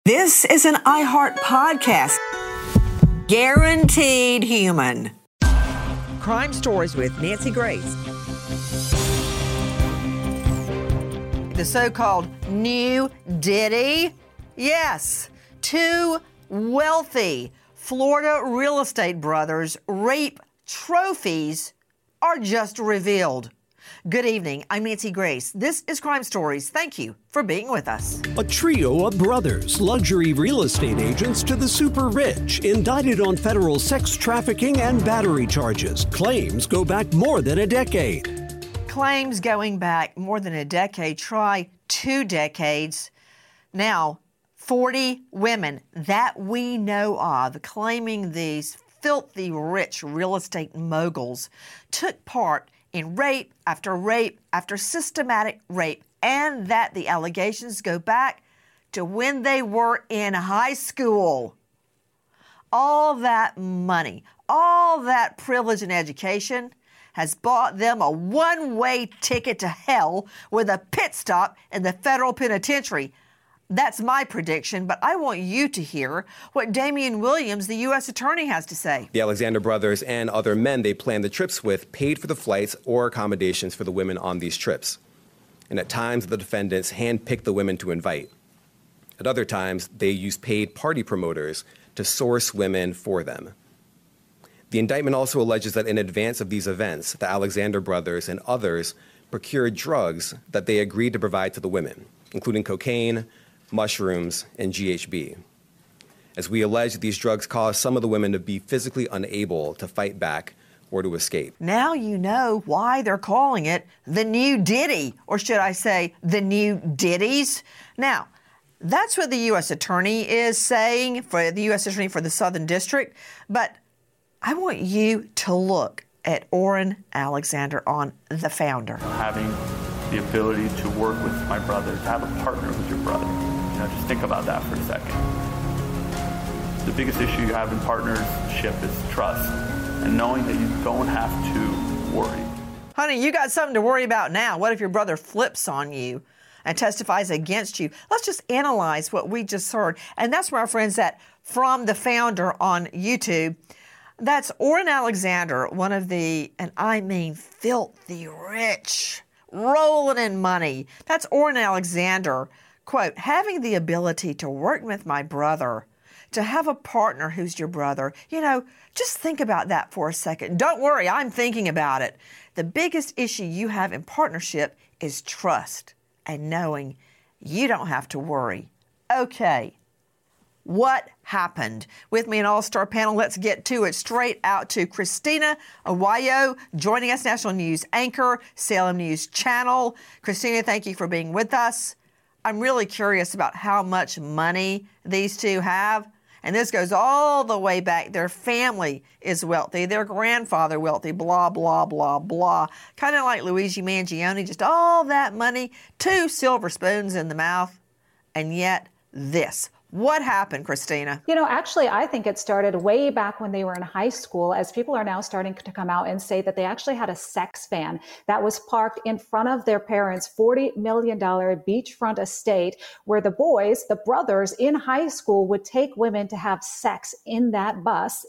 This is an iHeart podcast. Guaranteed human. Crime Stories with Nancy Grace. The so-called new Diddy? Yes, two wealthy Florida real estate brothers' rape trophies are just revealed. Good evening. I'm Nancy Grace. This is Crime Stories. Thank you for being with us. A trio of brothers, luxury real estate agents to the super rich, indicted on federal sex trafficking and battery charges. Claims go back more than a decade. Claims going back more than a decade. Try 2 decades. Now, 40 women that we know of claiming these filthy rich real estate moguls took part in rape after systematic rape, and that the allegations go back to when they were in high school. All that money, all that privilege and education has bought them a one-way ticket to hell with a pit stop in the federal penitentiary. That's my prediction, but I want you to hear what Damian Williams, the U.S. Attorney, has to say. The Alexander brothers and other men they planned the trips with paid for the flights or accommodations for the women on these trips. And at times, the defendants handpicked the women to invite. At other times, they used paid party promoters to source women for them. The indictment also alleges that in advance of these events, the Alexander brothers and others procured drugs that they agreed to provide to the women, including cocaine, mushrooms, and GHB. As we allege, these drugs caused some of the women to be physically unable to fight back or to escape. Now you know why they're calling it the new Diddy, or should I say the new Diddies. Now, that's what the U.S. Attorney is saying, for the U.S. Attorney for the Southern District, but I want you to look at Orrin Alexander on The Founder. Having the ability to work with my brother, to have a partner with your brother. Just think about that for a second. The biggest issue you have in partnership is trust and knowing that you don't have to worry. Honey, you got something to worry about now. What if your brother flips on you and testifies against you? Let's just analyze what we just heard. And that's where our friends at From The Founder on YouTube. That's Orrin Alexander, one of the, and I mean filthy rich, rolling in money. That's Orrin Alexander. Quote, having the ability to work with my brother, to have a partner who's your brother, just think about that for a second. Don't worry, I'm thinking about it. The biggest issue you have in partnership is trust and knowing you don't have to worry. Okay, what happened? With me, an all-star panel. Let's get to it. Straight out to Christina Aguayo, joining us, national news anchor, Salem News Channel. Christina, thank you for being with us. I'm really curious about how much money these two have. And this goes all the way back. Their family is wealthy. Their grandfather wealthy, blah, blah, blah, blah. Kind of like Luigi Mangione, just all that money, 2 silver spoons in the mouth. And yet this. What happened, Christina? Actually, I think it started way back when they were in high school, as people are now starting to come out and say that they actually had a sex van that was parked in front of their parents' $40 million beachfront estate, where the boys, the brothers in high school, would take women to have sex in that bus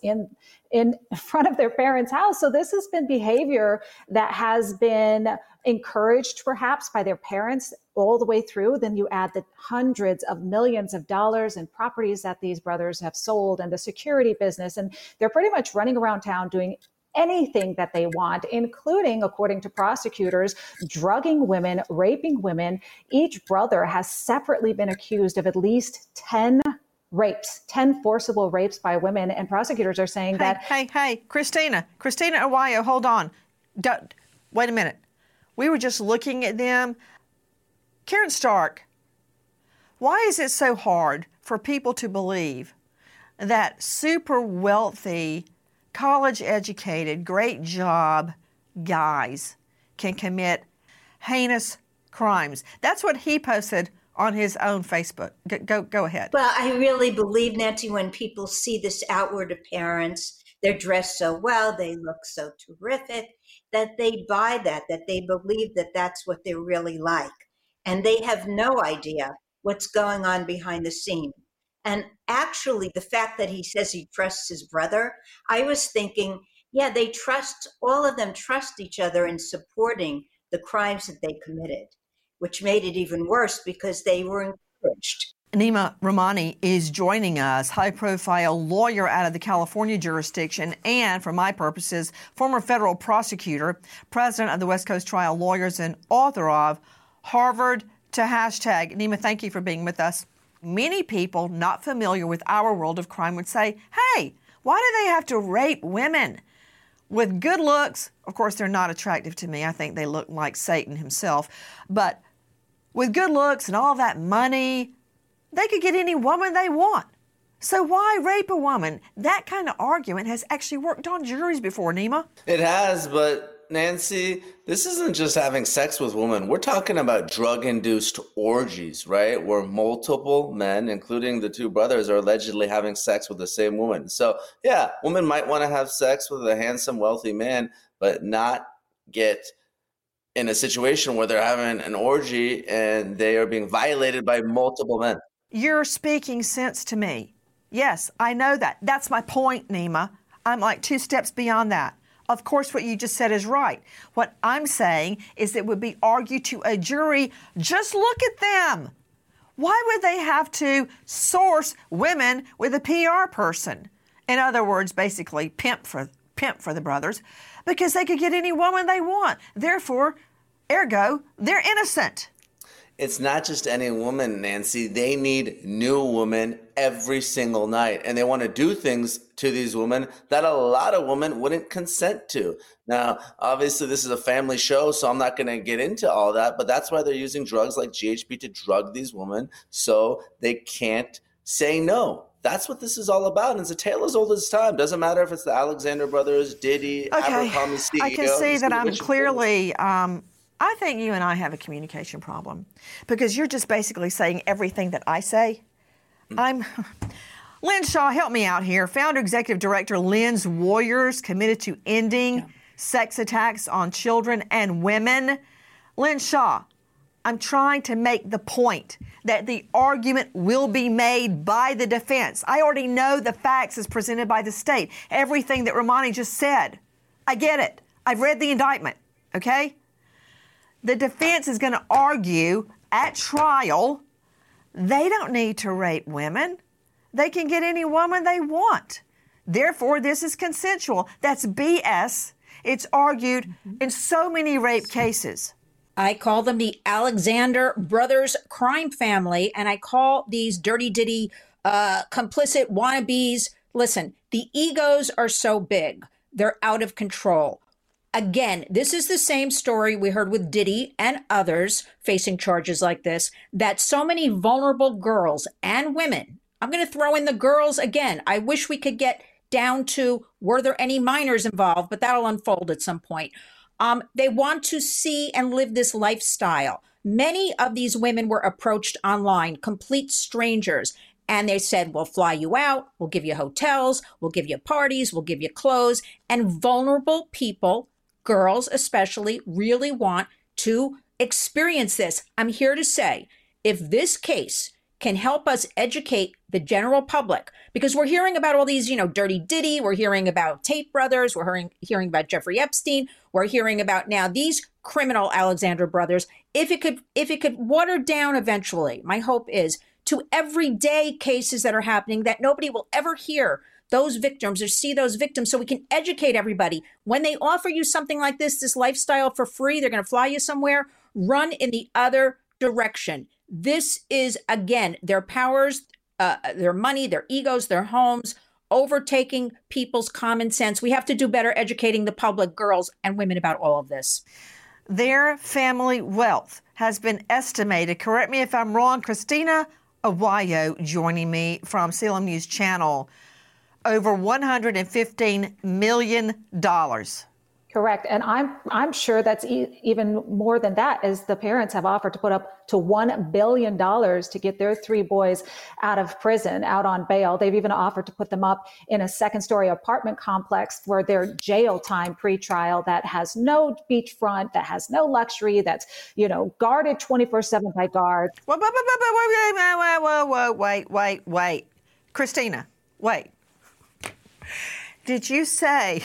in front of their parents' house. So this has been behavior that has been encouraged perhaps by their parents all the way through. Then you add the hundreds of millions of dollars in properties that these brothers have sold and the security business. And they're pretty much running around town doing anything that they want, including, according to prosecutors, drugging women, raping women. Each brother has separately been accused of at least 10 rapes, 10 forcible rapes by women. And prosecutors are saying Hey, Christina Aguayo, hold on. Wait a minute. We were just looking at them. Karen Stark, why is it so hard for people to believe that super wealthy, college-educated, great job guys can commit heinous crimes? That's what he posted on his own Facebook. Go ahead. Well, I really believe, Nancy, when people see this outward appearance, they're dressed so well, they look so terrific, that they buy that they believe that that's what they're really like. And they have no idea what's going on behind the scene. And actually, the fact that he says he trusts his brother, I was thinking, yeah, all of them trust each other in supporting the crimes that they committed, which made it even worse because they were encouraged. Nima Rahmani is joining us, high-profile lawyer out of the California jurisdiction and, for my purposes, former federal prosecutor, president of the West Coast Trial Lawyers, and author of Harvard to Hashtag. Nima, thank you for being with us. Many people not familiar with our world of crime would say, hey, why do they have to rape women? With good looks, of course, they're not attractive to me. I think they look like Satan himself. But with good looks and all that money, they could get any woman they want. So why rape a woman? That kind of argument has actually worked on juries before, Nima. It has, but Nancy, this isn't just having sex with women. We're talking about drug-induced orgies, right? Where multiple men, including the two brothers, are allegedly having sex with the same woman. So, yeah, women might want to have sex with a handsome, wealthy man, but not get in a situation where they're having an orgy and they are being violated by multiple men. You're speaking sense to me. Yes, I know that. That's my point, Nima. I'm like 2 steps beyond that. Of course, what you just said is right. What I'm saying is it would be argued to a jury, just look at them. Why would they have to source women with a PR person? In other words, basically pimp for the brothers, because they could get any woman they want. Therefore, ergo, they're innocent. It's not just any woman, Nancy. They need new women every single night. And they want to do things to these women that a lot of women wouldn't consent to. Now, obviously, this is a family show, so I'm not going to get into all that. But that's why they're using drugs like GHB to drug these women so they can't say no. That's what this is all about. And it's a tale as old as time. Doesn't matter if it's the Alexander brothers, Diddy, Abercrombie CEO. I can see that I'm clearly... I think you and I have a communication problem because you're just basically saying everything that I say. Lynn Shaw, help me out here. Founder, executive director, Lynn's Warriors, committed to ending sex attacks on children and women. Lynn Shaw, I'm trying to make the point that the argument will be made by the defense. I already know the facts as presented by the state. Everything that Rahmani just said. I get it. I've read the indictment, okay? The defense is going to argue at trial, they don't need to rape women. They can get any woman they want. Therefore, this is consensual. That's BS. It's argued in so many rape cases. I call them the Alexander Brothers crime family, and I call these dirty ditty complicit wannabes. Listen, the egos are so big. They're out of control. Again, this is the same story we heard with Diddy and others facing charges like this, that so many vulnerable girls and women, I'm going to throw in the girls again. I wish we could get down to, were there any minors involved, but that'll unfold at some point. They want to see and live this lifestyle. Many of these women were approached online, complete strangers, and they said, we'll fly you out, we'll give you hotels, we'll give you parties, we'll give you clothes, and vulnerable people, girls especially, really want to experience this. I'm here to say, if this case can help us educate the general public, because we're hearing about all these, dirty Diddy, we're hearing about Tate brothers, we're hearing about Jeffrey Epstein, we're hearing about now these criminal Alexander brothers. If it could water down eventually, my hope is to everyday cases that are happening that nobody will ever hear those victims or see those victims, so we can educate everybody. When they offer you something like this lifestyle for free, they're going to fly you somewhere, run in the other direction. This is, again, their powers, their money, their egos, their homes, overtaking people's common sense. We have to do better educating the public, girls and women, about all of this. Their family wealth has been estimated, correct me if I'm wrong, Christina Aguayo joining me from Salem News Channel, over $115 million. Correct. And I'm sure that's even more than that, as the parents have offered to put up to $1 billion to get their 3 boys out of prison, out on bail. They've even offered to put them up in a 2nd-story apartment complex for their jail time pretrial that has no beachfront, that has no luxury, that's, guarded 24/7 by guards. Wait. Christina, wait. Did you say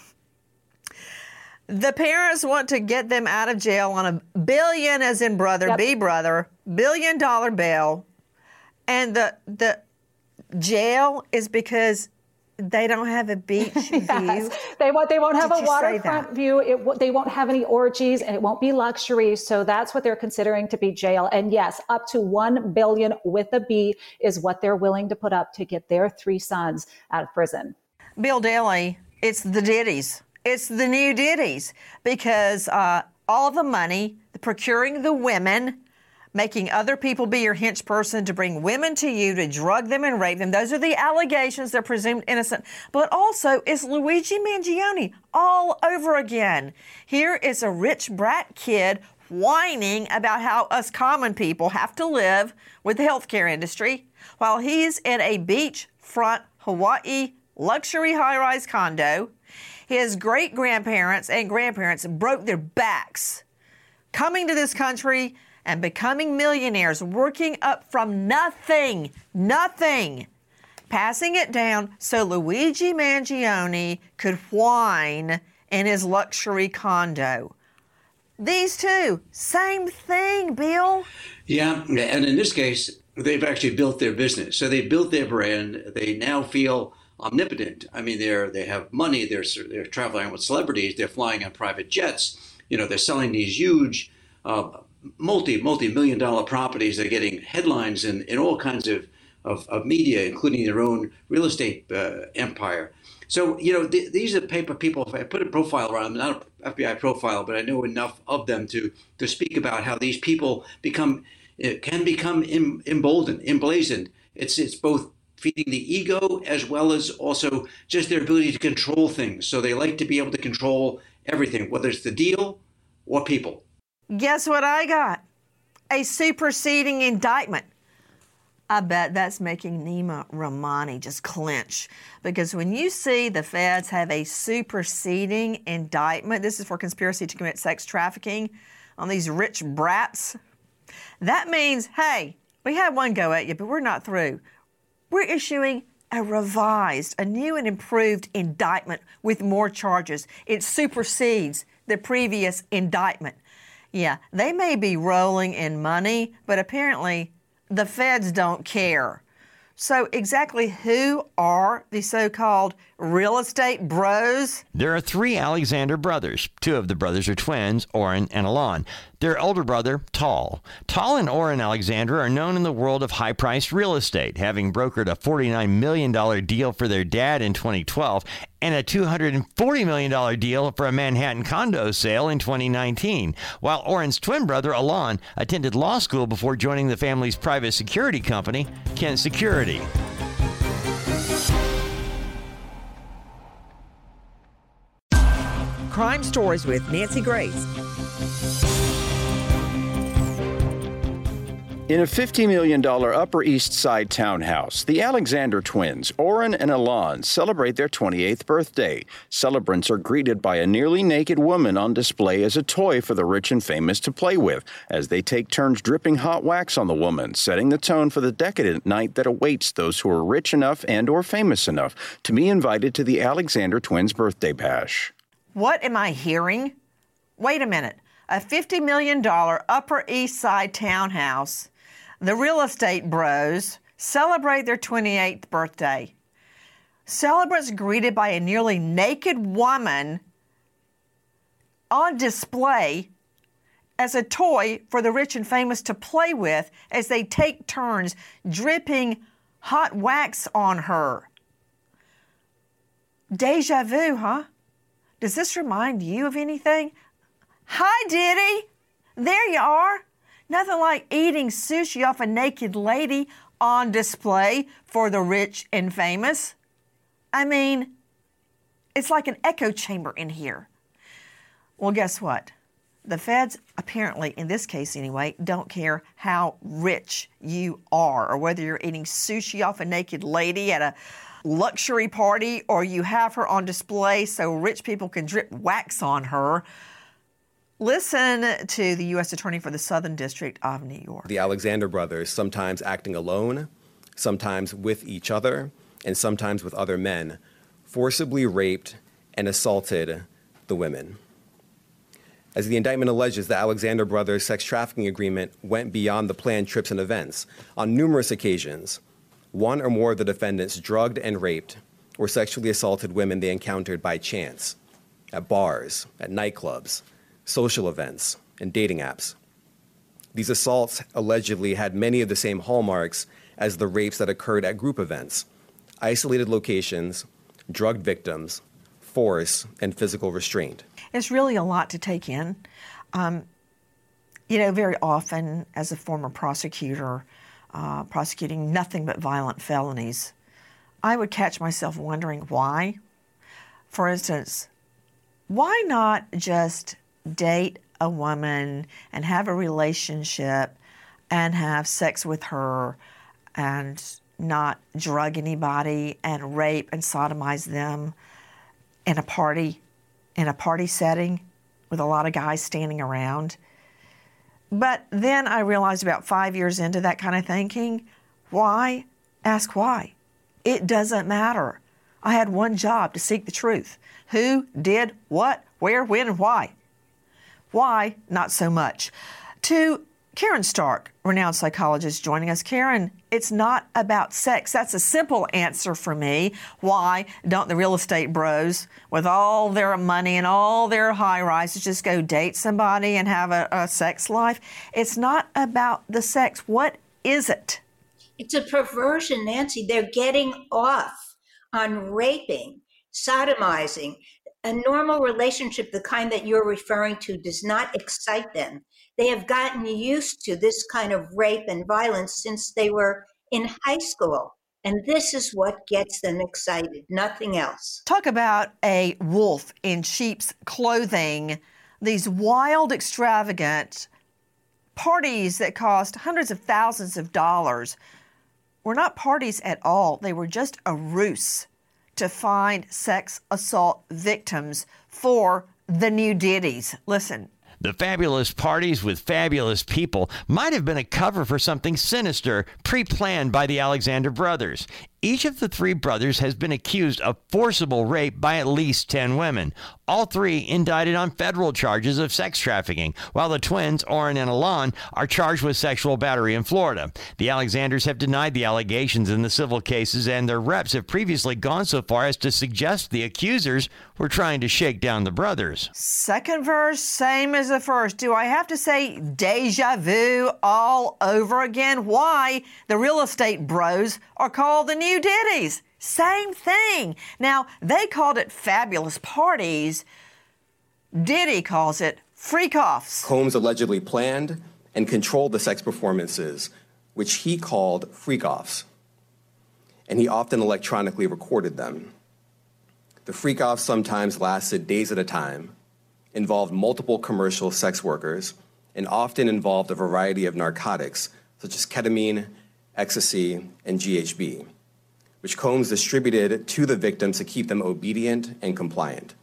the parents want to get them out of jail on a billion, as in brother, Yep. be brother, $1 billion bail, and the jail is because they don't have a beach view? Yes. They won't have Did a you say waterfront that? view. They won't have any orgies, and it won't be luxury. So that's what they're considering to be jail. And yes, up to 1 billion with a B is what they're willing to put up to get their 3 sons out of prison. Bill Daley, it's the ditties. It's the new ditties because all of the money, the procuring the women, making other people be your hench person to bring women to you, to drug them and rape them. Those are the allegations. They're presumed innocent. But also, it's Luigi Mangione all over again. Here is a rich brat kid whining about how us common people have to live with the healthcare industry while he's in a beachfront Hawaii luxury high-rise condo. His great-grandparents and grandparents broke their backs coming to this country and becoming millionaires, working up from nothing, passing it down so Luigi Mangione could whine in his luxury condo. These two, same thing, Bill. Yeah, and in this case, they've actually built their business. So they built their brand. They now feel omnipotent. I mean, they have money. They're traveling with celebrities. They're flying on private jets. They're selling these huge multi-million-dollar properties. They're getting headlines in all kinds of media, including their own real estate empire. So, these are people. If I put a profile around them, not an FBI profile, but I know enough of them to speak about how these people can become emblazoned. It's both feeding the ego as well as also just their ability to control things. So they like to be able to control everything, whether it's the deal or people. Guess what I got? A superseding indictment. I bet that's making Nima Rahmani just clench. Because when you see the feds have a superseding indictment, this is for conspiracy to commit sex trafficking on these rich brats, that means, hey, we had one go at you, but we're not through. We're issuing a revised, a new and improved indictment with more charges. It supersedes the previous indictment. Yeah, they may be rolling in money, but apparently the feds don't care. So exactly who are the so-called real estate bros? There are 3 Alexander brothers. 2 of the brothers are twins, Oren and Alon. Their older brother, Tal. Tal and Oren Alexander are known in the world of high-priced real estate, having brokered a $49 million deal for their dad in 2012 and a $240 million deal for a Manhattan condo sale in 2019, while Oren's twin brother, Alon, attended law school before joining the family's private security company, Kent Security. Crime Stories with Nancy Grace. In a $50 million Upper East Side townhouse, the Alexander twins, Oren and Alon, celebrate their 28th birthday. Celebrants are greeted by a nearly naked woman on display as a toy for the rich and famous to play with, as they take turns dripping hot wax on the woman, setting the tone for the decadent night that awaits those who are rich enough and or famous enough to be invited to the Alexander twins' birthday bash. What am I hearing? Wait a minute. A $50 million Upper East Side townhouse. The real estate bros celebrate their 28th birthday. Celebrants greeted by a nearly naked woman on display as a toy for the rich and famous to play with as they take turns dripping hot wax on her. Deja vu, huh? Does this remind you of anything? Hi, Diddy. There you are. Nothing like eating sushi off a naked lady on display for the rich and famous. I mean, it's like an echo chamber in here. Well, guess what? The feds, apparently, in this case anyway, don't care how rich you are or whether you're eating sushi off a naked lady at a luxury party or you have her on display so rich people can drip wax on her. Listen to the U.S. Attorney for the Southern District of New York. The Alexander brothers, sometimes acting alone, sometimes with each other and sometimes with other men, forcibly raped and assaulted the women. As the indictment alleges, the Alexander brothers' sex trafficking agreement went beyond the planned trips and events. On numerous occasions, one or more of the defendants drugged and raped or sexually assaulted women they encountered by chance at bars, at nightclubs, social events, and dating apps. These assaults allegedly had many of the same hallmarks as the rapes that occurred at group events: isolated locations, drugged victims, force, and physical restraint. It's really a lot to take in. Very often as a former prosecutor, prosecuting nothing but violent felonies, I would catch myself wondering why. For instance, why not just date a woman and have a relationship and have sex with her and not drug anybody and rape and sodomize them in a party setting with a lot of guys standing around? But then I realized about 5 years into that kind of thinking, why? Ask why. It doesn't matter. I had one job: to seek the truth. Who did what, where, when, and why? Why? Not so much. To Karen Stark, renowned psychologist, joining us. Karen, it's not about sex. That's a simple answer for me. Why don't the real estate bros, with all their money and all their high rises, just go date somebody and have a sex life? It's not about the sex. What is it? It's a perversion, Nancy. They're getting off on raping, sodomizing. A normal relationship, the kind that you're referring to, does not excite them. They have gotten used to this kind of rape and violence since they were in high school. And this is what gets them excited, nothing else. Talk about a wolf in sheep's clothing. These wild, extravagant parties that cost hundreds of thousands of dollars were not parties at all. They were just a ruse to find sex assault victims for the new ditties. Listen. The fabulous parties with fabulous people might have been a cover for something sinister pre-planned by the Alexander brothers. Each of the three brothers has been accused of forcible rape by at least 10 women. All three indicted on federal charges of sex trafficking, while the twins, Orrin and Alon, are charged with sexual battery in Florida. The Alexanders have denied the allegations in the civil cases, and their reps have previously gone so far as to suggest the accusers were trying to shake down the brothers. Second verse, same as the first. Do I have to say deja vu all over again? Why the real estate bros are called the new ditties? Same thing. Now, they called it fabulous parties. Diddy calls it freak-offs. Combs allegedly planned and controlled the sex performances, which he called freak-offs, and he often electronically recorded them. The freak-offs sometimes lasted days at a time, involved multiple commercial sex workers, and often involved a variety of narcotics, such as ketamine, ecstasy, and GHB, which Combs distributed to the victims to keep them obedient and compliant.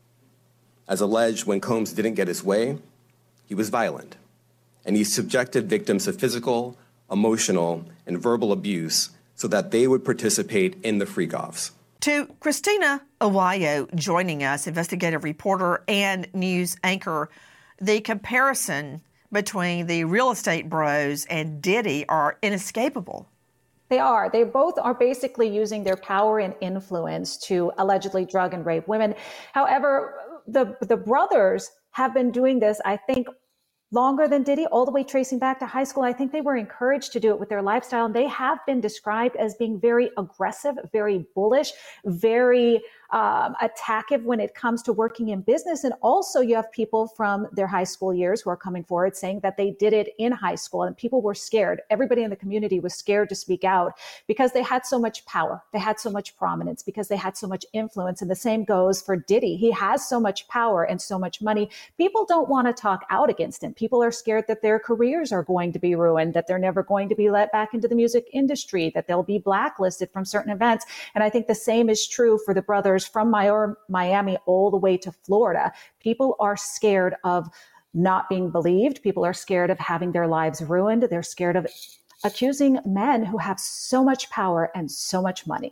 As alleged, when Combs didn't get his way, he was violent, and he subjected victims to physical, emotional, and verbal abuse so that they would participate in the freak-offs. To Christina Awayo joining us, investigative reporter and news anchor, the comparison between the real estate bros and Diddy are inescapable. They are. They both are basically using their power and influence to allegedly drug and rape women. However, the brothers have been doing this, I think, longer than Diddy, all the way tracing back to high school. I think they were encouraged to do it with their lifestyle. And they have been described as being very aggressive, very bullish, very attackive when it comes to working in business. And also you have people from their high school years who are coming forward saying that they did it in high school, and people were scared. Everybody in the community was scared to speak out because they had so much power. They had so much prominence because they had so much influence. And the same goes for Diddy. He has so much power and so much money. People don't want to talk out against him. People are scared that their careers are going to be ruined, that they're never going to be let back into the music industry, that they'll be blacklisted from certain events. And I think the same is true for the brothers from Miami all the way to Florida. People are scared of not being believed. People are scared of having their lives ruined. They're scared of accusing men who have so much power and so much money.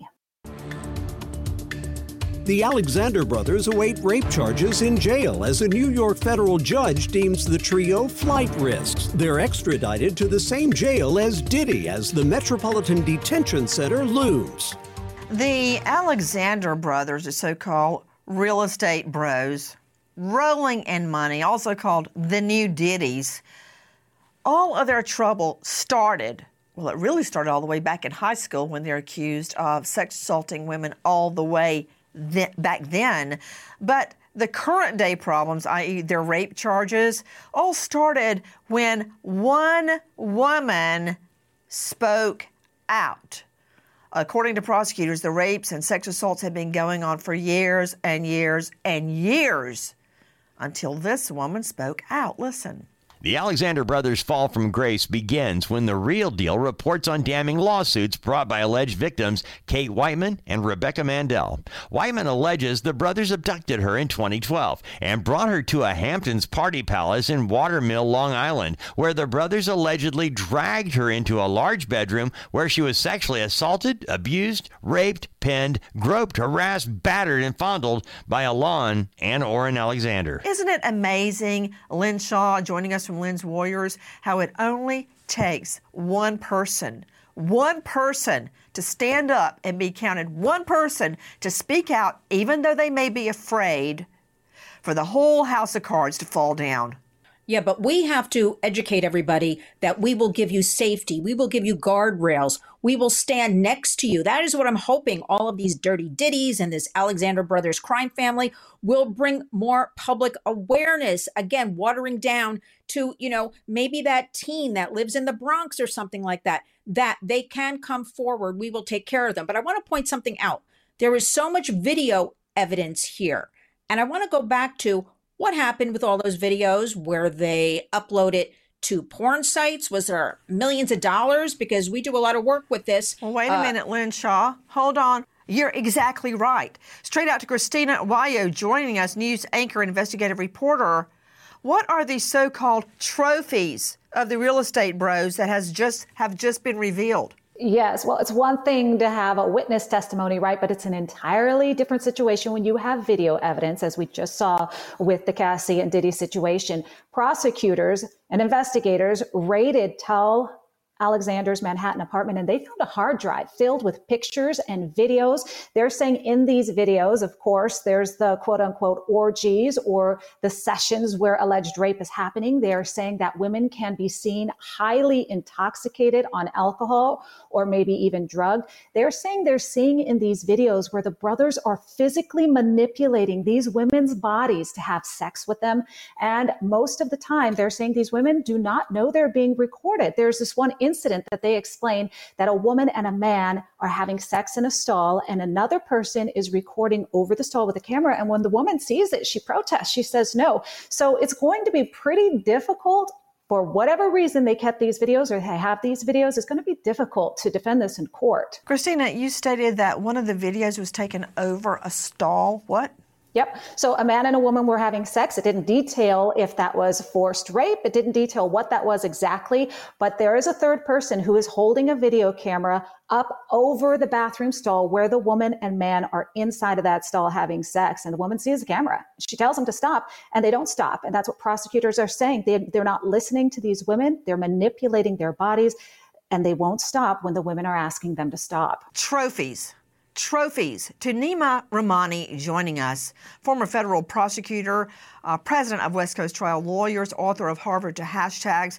The Alexander brothers await rape charges in jail as a New York federal judge deems the trio flight risks. They're extradited to the same jail as Diddy as the Metropolitan Detention Center looms. The Alexander brothers, the so-called real estate bros, rolling in money, also called the new Diddies, all of their trouble started, well, it really started all the way back in high school when they're accused of sex assaulting women all the way back then. But the current day problems, i.e. their rape charges, all started when one woman spoke out. According to prosecutors, the rapes and sex assaults had been going on for years and years and years until this woman spoke out. Listen. The Alexander brothers' fall from grace begins when The Real Deal reports on damning lawsuits brought by alleged victims Kate Whiteman and Rebecca Mandel. Whiteman alleges the brothers abducted her in 2012 and brought her to a Hamptons party palace in Watermill, Long Island, where the brothers allegedly dragged her into a large bedroom where she was sexually assaulted, abused, raped, pinned, groped, harassed, battered, and fondled by Alon and Oren Alexander. Isn't it amazing, Lynn Shaw joining us from Lynn's Warriors, how it only takes one person to stand up and be counted, one person to speak out, even though they may be afraid, for the whole house of cards to fall down. Yeah, but we have to educate everybody that we will give you safety. We will give you guardrails. We will stand next to you. That is what I'm hoping all of these dirty ditties and this Alexander brothers crime family will bring more public awareness. Again, watering down to, maybe that teen that lives in the Bronx or something like that, that they can come forward. We will take care of them. But I want to point something out. There is so much video evidence here. And I want to go back to what happened with all those videos where they upload it to porn sites. Was there millions of dollars? Because we do a lot of work with this. Well, wait a minute, Lynn Shaw. Hold on. You're exactly right. Straight out to Christina Guayo joining us, news anchor and investigative reporter. What are these so-called trophies of the real estate bros that have just been revealed? Yes, well, it's one thing to have a witness testimony, right? But it's an entirely different situation when you have video evidence, as we just saw with the Cassie and Diddy situation. Prosecutors and investigators raided Tal Alexander's Manhattan apartment, and they found a hard drive filled with pictures and videos. They're saying in these videos, of course, there's the quote unquote orgies or the sessions where alleged rape is happening. They are saying that women can be seen highly intoxicated on alcohol or maybe even drugged. They're saying they're seeing in these videos where the brothers are physically manipulating these women's bodies to have sex with them. And most of the time, they're saying these women do not know they're being recorded. There's this one incident that they explain that a woman and a man are having sex in a stall and another person is recording over the stall with a camera. And when the woman sees it, she protests. She says no. So it's going to be pretty difficult. For whatever reason they kept these videos or they have these videos, it's going to be difficult to defend this in court. Christina, you stated that one of the videos was taken over a stall. What? Yep. So a man and a woman were having sex. It didn't detail if that was forced rape. It didn't detail what that was exactly. But there is a third person who is holding a video camera up over the bathroom stall where the woman and man are inside of that stall having sex. And the woman sees the camera. She tells them to stop and they don't stop. And that's what prosecutors are saying. They're not listening to these women. They're manipulating their bodies and they won't stop when the women are asking them to stop. Trophies to Nima Rahmani joining us, former federal prosecutor, president of West Coast Trial Lawyers, author of Harvard to Hashtags.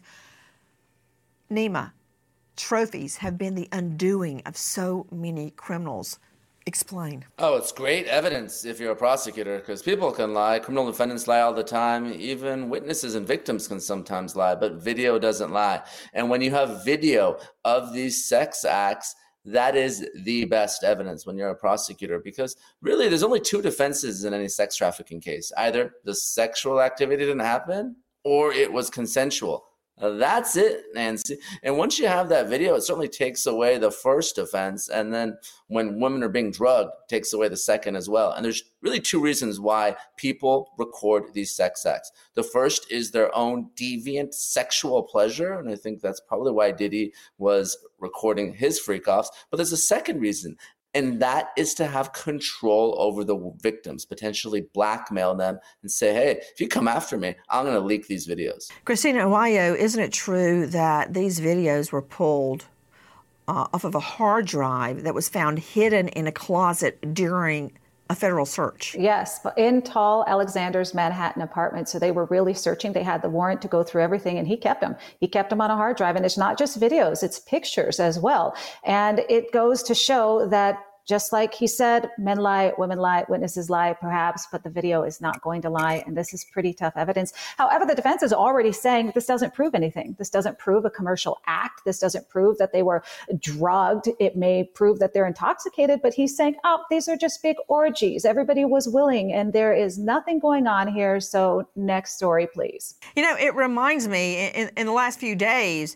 Nima, trophies have been the undoing of so many criminals. Explain. Oh, it's great evidence if you're a prosecutor, because people can lie. Criminal defendants lie all the time. Even witnesses and victims can sometimes lie, but video doesn't lie. And when you have video of these sex acts, that is the best evidence when you're a prosecutor, because really there's only two defenses in any sex trafficking case. Either the sexual activity didn't happen or it was consensual. That's it, Nancy. And once you have that video, it certainly takes away the first offense. And then when women are being drugged, it takes away the second as well. And there's really two reasons why people record these sex acts. The first is their own deviant sexual pleasure. And I think that's probably why Diddy was recording his freak offs. But there's a second reason. And that is to have control over the victims, potentially blackmail them and say, hey, if you come after me, I'm going to leak these videos. Christina Aguayo, isn't it true that these videos were pulled off of a hard drive that was found hidden in a closet during a federal search? Yes, in Tall Alexander's Manhattan apartment. So they were really searching. They had the warrant to go through everything, and he kept them. He kept them on a hard drive. And it's not just videos, it's pictures as well. And it goes to show that just like he said, men lie, women lie, witnesses lie, perhaps, but the video is not going to lie. And this is pretty tough evidence. However, the defense is already saying this doesn't prove anything. This doesn't prove a commercial act. This doesn't prove that they were drugged. It may prove that they're intoxicated, but he's saying, oh, these are just big orgies. Everybody was willing, and there is nothing going on here. So next story, please. You know, it reminds me, in the last few days,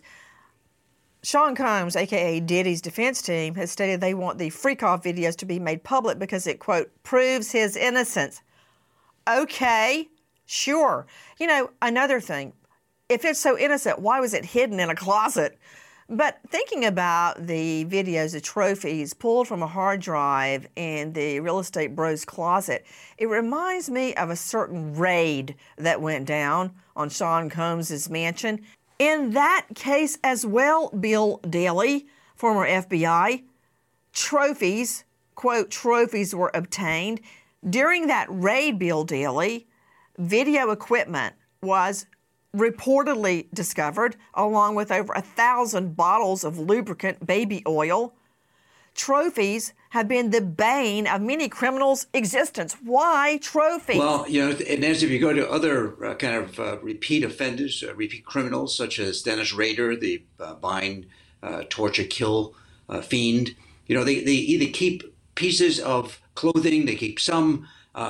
Sean Combs, a.k.a. Diddy's defense team, has stated they want the freak-off videos to be made public because it, quote, proves his innocence. Okay, sure. You know, another thing, if it's so innocent, why was it hidden in a closet? But thinking about the videos, the trophies pulled from a hard drive in the real estate bro's closet, it reminds me of a certain raid that went down on Sean Combs' mansion. In that case as well, Bill Daley, former FBI, trophies, quote, trophies were obtained. During that raid, Bill Daley, video equipment was reportedly discovered, along with over 1,000 bottles of lubricant baby oil. Trophies have been the bane of many criminals' existence. Why trophies? Well, you know, Nancy, if you go to other repeat offenders, repeat criminals, such as Dennis Rader, the bind, torture, kill fiend, you know, they either keep pieces of clothing, they keep something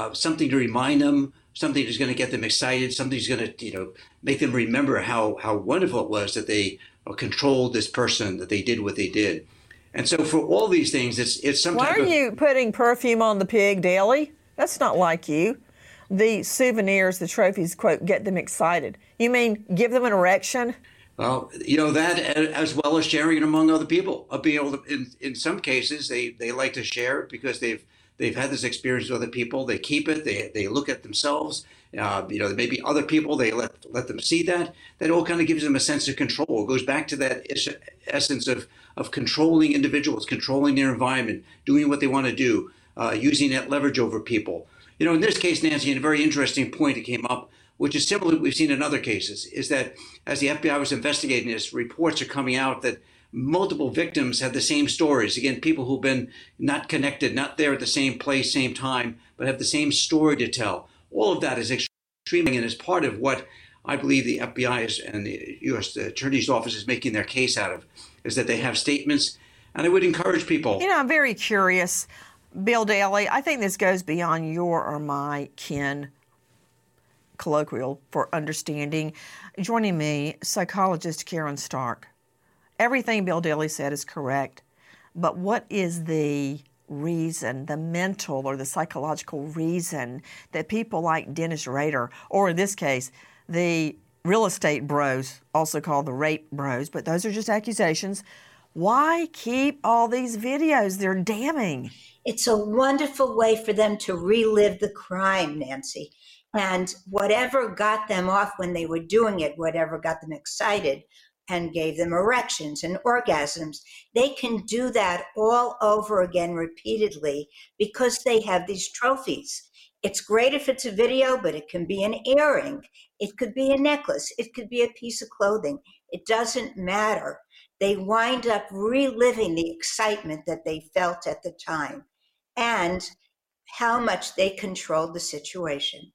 to remind them, something that's going to get them excited, something that's going to, you know, make them remember how wonderful it was that they controlled this person, that they did what they did. And so for all these things, it's some type of... Why are you putting perfume on the pig, Daley? That's not like you. The souvenirs, the trophies, quote, get them excited. You mean give them an erection? Well, you know, that as well as sharing it among other people. Being able to, in some cases, they like to share it because they've had this experience with other people. They keep it. They look at themselves. You know, there may be other people. They let them see that. That all kind of gives them a sense of control. It goes back to that essence of controlling individuals, controlling their environment, doing what they want to do, using that leverage over people. You know, in this case, Nancy, and a very interesting point that came up, which is similar to what we've seen in other cases, is that as the FBI was investigating this, reports are coming out that multiple victims have the same stories. Again, people who've been not connected, not there at the same place, same time, but have the same story to tell. All of that is extremely, and is part of what I believe the FBI and the U.S. Attorney's Office is making their case out of, is that they have statements. And I would encourage people. You know, I'm very curious, Bill Daley. I think this goes beyond your or my kin colloquial for understanding. Joining me, psychologist Karen Stark. Everything Bill Daley said is correct, but what is the reason, the mental or the psychological reason that people like Dennis Rader, or in this case, the real estate bros, also called the rape bros, but those are just accusations, why keep all these videos? They're damning. It's a wonderful way for them to relive the crime, Nancy. And whatever got them off when they were doing it, whatever got them excited and gave them erections and orgasms, they can do that all over again repeatedly because they have these trophies. It's great if it's a video, but it can be an earring. It could be a necklace. It could be a piece of clothing. It doesn't matter. They wind up reliving the excitement that they felt at the time and how much they controlled the situation.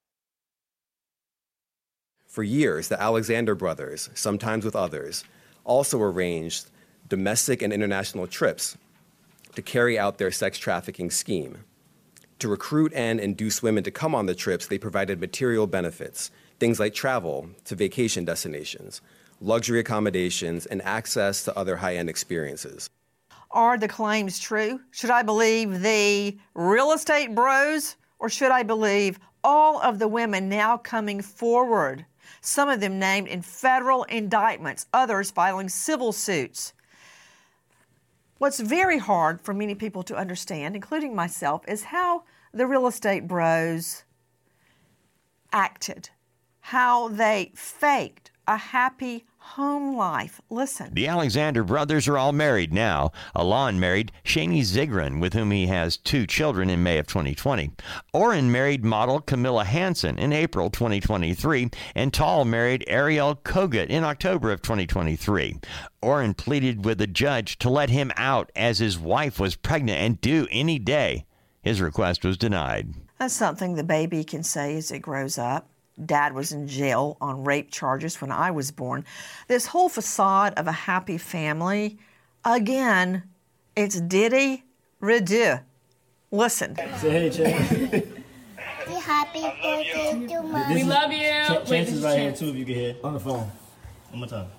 For years, the Alexander brothers, sometimes with others, also arranged domestic and international trips to carry out their sex trafficking scheme. To recruit and induce women to come on the trips, they provided material benefits, things like travel to vacation destinations, luxury accommodations, and access to other high-end experiences. Are the claims true? Should I believe the real estate bros, or should I believe all of the women now coming forward? Some of them named in federal indictments, others filing civil suits. What's very hard for many people to understand, including myself, is how the real estate bros acted, how they faked a happy home life. Listen. The Alexander brothers are all married now. Alon married Shani Zigran, with whom he has 2 children in May of 2020. Oren married model Camilla Hansen in April 2023, and Tal married Ariel Kogut in October of 2023. Oren pleaded with the judge to let him out as his wife was pregnant and due any day. His request was denied. That's something the baby can say as it grows up. Dad was in jail on rape charges when I was born. This whole facade of a happy family, again, it's diddy-ridoo. Listen. Say hey, Chance. Happy birthday to Mom. We love you. Chance is right here, too, if you can hear. On the phone. One more time.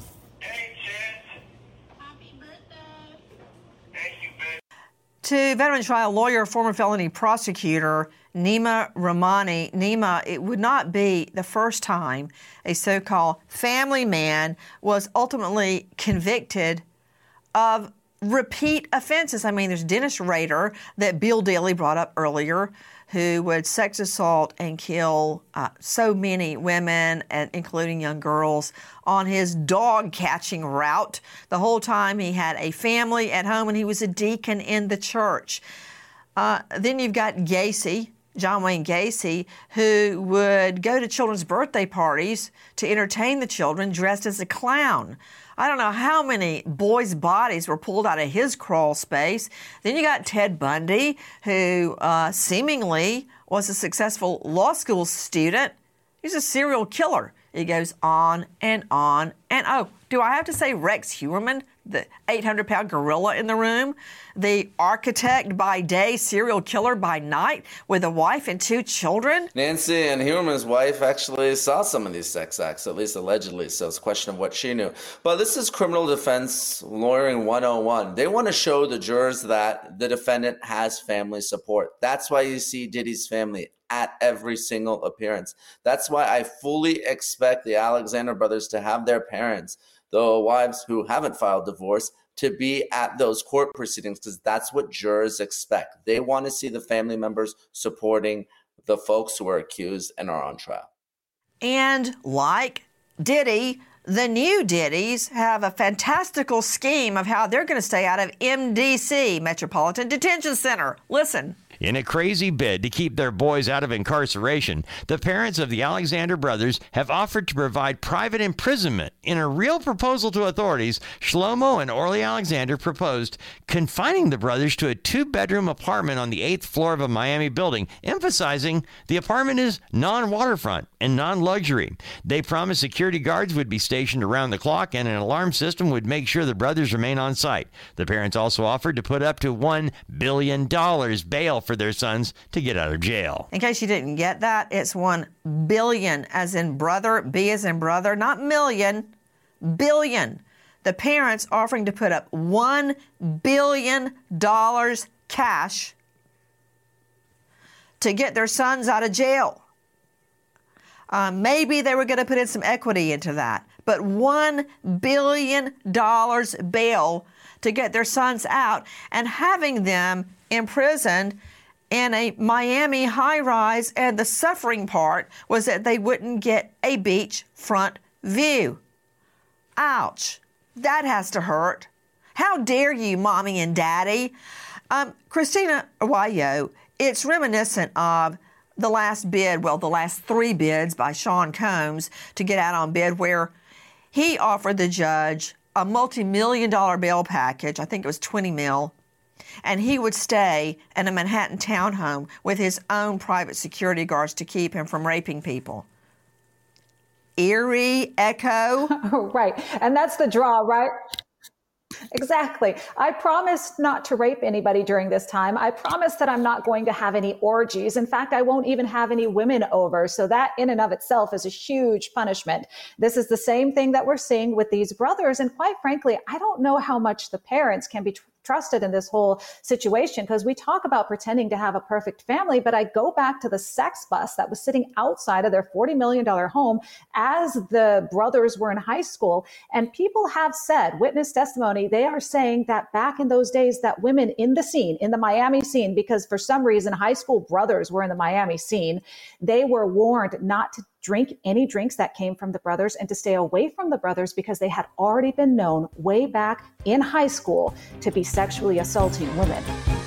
To veteran trial lawyer, former felony prosecutor Nima Rahmani. Nima, it would not be the first time a so-called family man was ultimately convicted of repeat offenses. I mean, there's Dennis Rader that Bill Daly brought up earlier, who would sex assault and kill so many women, and including young girls, on his dog catching route. The whole time he had a family at home, and he was a deacon in the church. Then you've got Gacy, John Wayne Gacy, who would go to children's birthday parties to entertain the children dressed as a clown. I don't know how many boys' bodies were pulled out of his crawl space. Then you got Ted Bundy, who seemingly was a successful law school student. He's a serial killer. It goes on and on. And oh, do I have to say Rex Heuermann, the 800-pound gorilla in the room, the architect by day, serial killer by night, with a wife and 2 children? Nancy and Heuermann's wife actually saw some of these sex acts, at least allegedly, so it's a question of what she knew. But this is criminal defense lawyering 101. They want to show the jurors that the defendant has family support. That's why you see Diddy's family at every single appearance. That's why I fully expect the Alexander brothers to have their parents, the wives who haven't filed divorce, to be at those court proceedings, because that's what jurors expect. They want to see the family members supporting the folks who are accused and are on trial. And like Diddy, the new Diddies have a fantastical scheme of how they're going to stay out of MDC, Metropolitan Detention Center. Listen. In a crazy bid to keep their boys out of incarceration, the parents of the Alexander brothers have offered to provide private imprisonment. In a real proposal to authorities, Shlomo and Orly Alexander proposed confining the brothers to a 2-bedroom apartment on the 8th floor of a Miami building, emphasizing the apartment is non-waterfront and non-luxury. They promised security guards would be stationed around the clock and an alarm system would make sure the brothers remain on site. The parents also offered to put up to $1 billion bail for their sons to get out of jail. In case you didn't get that, it's 1 billion as in brother, B as in brother, not million, billion. The parents offering to put up $1 billion cash to get their sons out of jail. Maybe they were going to put in some equity into that, but $1 billion bail to get their sons out, and having them imprisoned in a Miami high-rise, and the suffering part was that they wouldn't get a beachfront view. Ouch. That has to hurt. How dare you, Mommy and Daddy? Christina Arroyo, it's reminiscent of the last bid, well, the last 3 bids by Sean Combs to get out on bid, where he offered the judge a multi-million-dollar bail package. I think it was $20 million. And he would stay in a Manhattan townhome with his own private security guards to keep him from raping people. Eerie echo. Right. And that's the draw, right? Exactly. I promised not to rape anybody during this time. I promised that I'm not going to have any orgies. In fact, I won't even have any women over. So that in and of itself is a huge punishment. This is the same thing that we're seeing with these brothers. And quite frankly, I don't know how much the parents can be trusted in this whole situation, because we talk about pretending to have a perfect family, but I go back to the sex bus that was sitting outside of their $40 million home as the brothers were in high school. And people have said, witness testimony, they are saying that back in those days that women in the scene, in the Miami scene, because for some reason high school brothers were in the Miami scene, they were warned not to drink any drinks that came from the brothers and to stay away from the brothers because they had already been known way back in high school to be sexually assaulting women.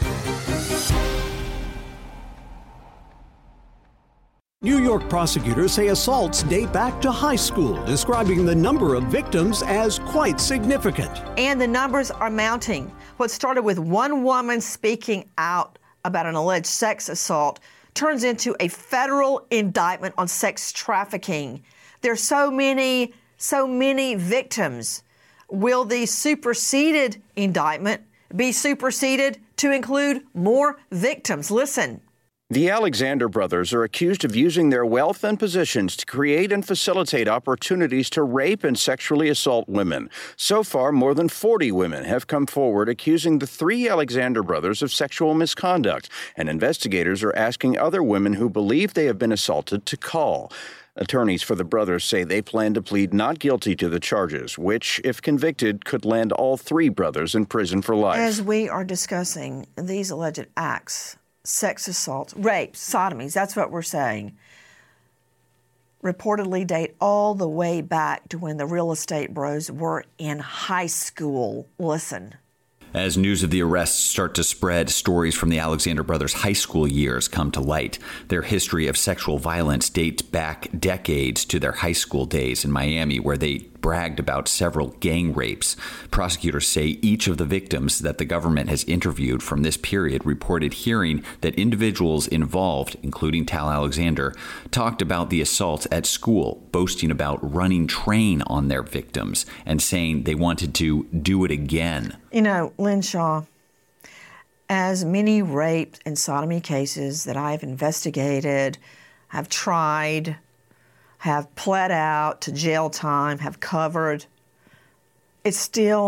New York prosecutors say assaults date back to high school, describing the number of victims as quite significant. And the numbers are mounting. What started with one woman speaking out about an alleged sex assault turns into a federal indictment on sex trafficking. There's so many victims. Will the superseded indictment be superseded to include more victims? Listen. The Alexander brothers are accused of using their wealth and positions to create and facilitate opportunities to rape and sexually assault women. So far, more than 40 women have come forward accusing the three Alexander brothers of sexual misconduct, and investigators are asking other women who believe they have been assaulted to call. Attorneys for the brothers say they plan to plead not guilty to the charges, which, if convicted, could land all three brothers in prison for life. As we are discussing these alleged acts, sex assaults, rapes, sodomies, that's what we're saying, reportedly date all the way back to when the real estate bros were in high school. Listen. As news of the arrests start to spread, stories from the Alexander brothers' high school years come to light. Their history of sexual violence dates back decades to their high school days in Miami, where they bragged about several gang rapes. Prosecutors say each of the victims that the government has interviewed from this period reported hearing that individuals involved, including Tal Alexander, talked about the assaults at school, boasting about running train on their victims and saying they wanted to do it again. You know, Lynn Shaw, as many rape and sodomy cases that I've investigated, have tried, have pled out to jail time, have covered, it's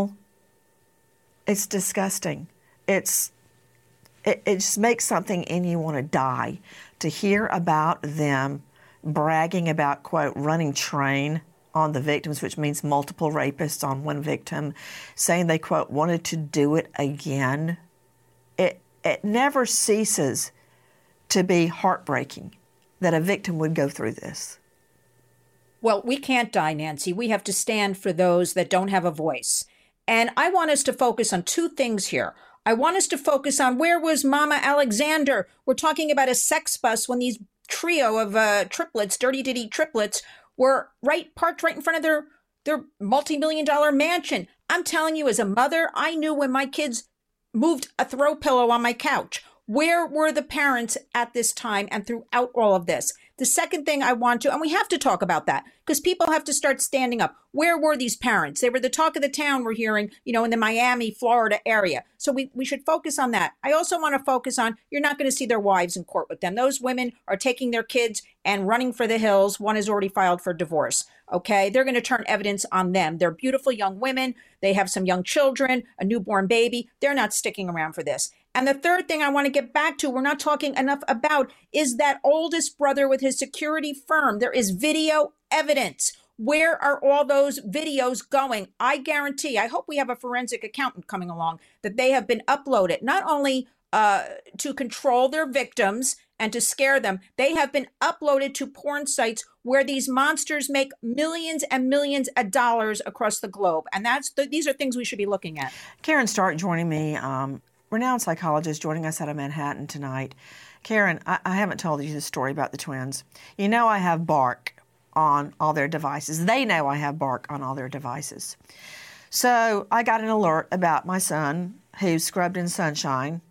disgusting. It just makes something in you want to die to hear about them bragging about, quote, running train on the victims, which means multiple rapists on one victim, saying they, quote, wanted to do it again. It never ceases to be heartbreaking that a victim would go through this. Well, we can't die, Nancy. We have to stand for those that don't have a voice. And I want us to focus on two things here. I want us to focus on where was Mama Alexander? We're talking about a sex bus when these trio of triplets, dirty ditty triplets, were parked right in front of their multi-million-dollar mansion. I'm telling you, as a mother, I knew when my kids moved a throw pillow on my couch. Where were the parents at this time and throughout all of this? The second thing I want to, and we have to talk about that because people have to start standing up. Where were these parents? They were the talk of the town, we're hearing, in the Miami, Florida area. So we should focus on that. I also want to focus on, you're not going to see their wives in court with them. Those women are taking their kids and running for the hills. One has already filed for divorce. Okay, they're going to turn evidence on them. They're beautiful young women. They have some young children, a newborn baby. They're not sticking around for this. And the third thing I want to get back to, we're not talking enough about, is that oldest brother with his security firm. There is video evidence. Where are all those videos going? I guarantee, I hope we have a forensic accountant coming along, that they have been uploaded, not only to control their victims and to scare them, they have been uploaded to porn sites where these monsters make millions and millions of dollars across the globe. And these are things we should be looking at. Karen Stark joining me, renowned psychologist joining us out of Manhattan tonight. Karen, I haven't told you the story about the twins. You know I have Bark on all their devices. They know I have Bark on all their devices. So I got an alert about my son who scrubbed in sunshine.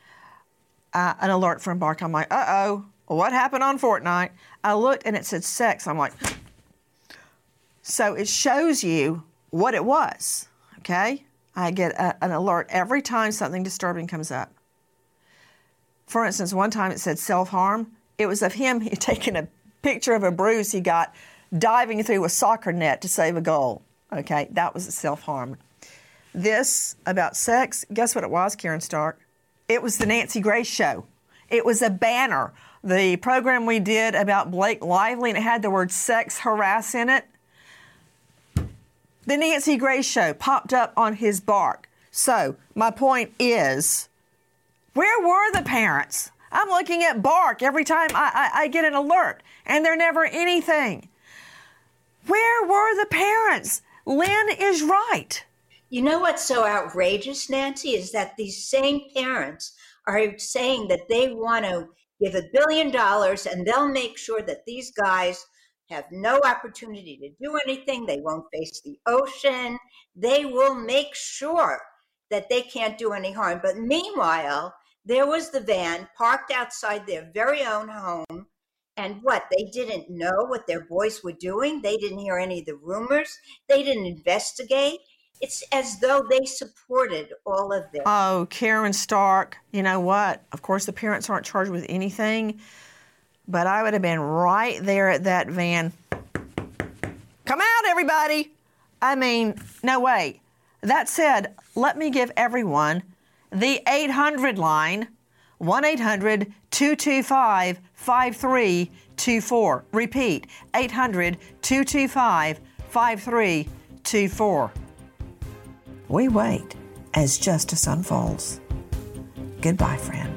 An alert from Bark. I'm like, uh-oh, what happened on Fortnite? I looked and it said sex. I'm like, so it shows you what it was, okay? I get an alert every time something disturbing comes up. For instance, one time it said self-harm. It was of him taking a picture of a bruise he got diving through a soccer net to save a goal. Okay, that was a self-harm. This about sex, guess what it was, Karen Stark? It was the Nancy Grace Show. It was a banner. The program we did about Blake Lively, and it had the word sex harass in it. The Nancy Grace Show popped up on his bark. So my point is, where were the parents? I'm looking at bark every time I get an alert, and they're never anything. Where were the parents? Lynn is right. You know what's so outrageous, Nancy, is that these same parents are saying that they want to give $1 billion and they'll make sure that these guys have no opportunity to do anything. They won't face the ocean. They will make sure that they can't do any harm. But meanwhile, there was the van parked outside their very own home. And what? They didn't know what their boys were doing. They didn't hear any of the rumors. They didn't investigate. It's as though they supported all of this. Oh, Karen Stark, you know what? Of course, the parents aren't charged with anything, but I would have been right there at that van. Come out, everybody. I mean, no way. That said, let me give everyone the 800 line, 1-800-225-5324. Repeat, 800-225-5324. We wait as justice unfolds. Goodbye, friend.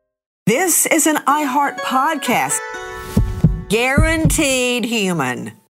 This is an iHeart podcast. Guaranteed human.